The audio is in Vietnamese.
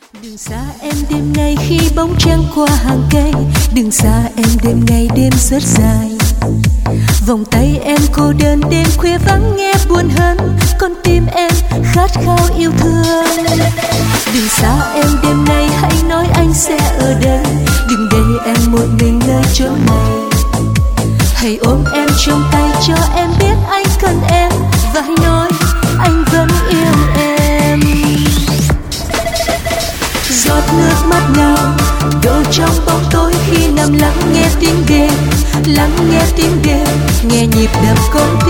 Đừng xa em đêm nay khi bóng trăng qua hàng cây, đừng xa em đêm ngày đêm rất dài. Vòng tay em cô đơn đêm khuya vắng nghe buồn hơn, con tim em khát khao yêu thương. Đừng xa em đêm nay hãy nói anh sẽ ở đây, đừng để em một mình nơi chốn này. Hãy ôm em trong tay cho em biết anh cần em, và hãy nói anh vẫn yêu em. Giọt nước mắt nào đổ trong bóng tối khi nằm lắng nghe tiếng đêm, lắng nghe tiếng đêm, nghe nhịp đập con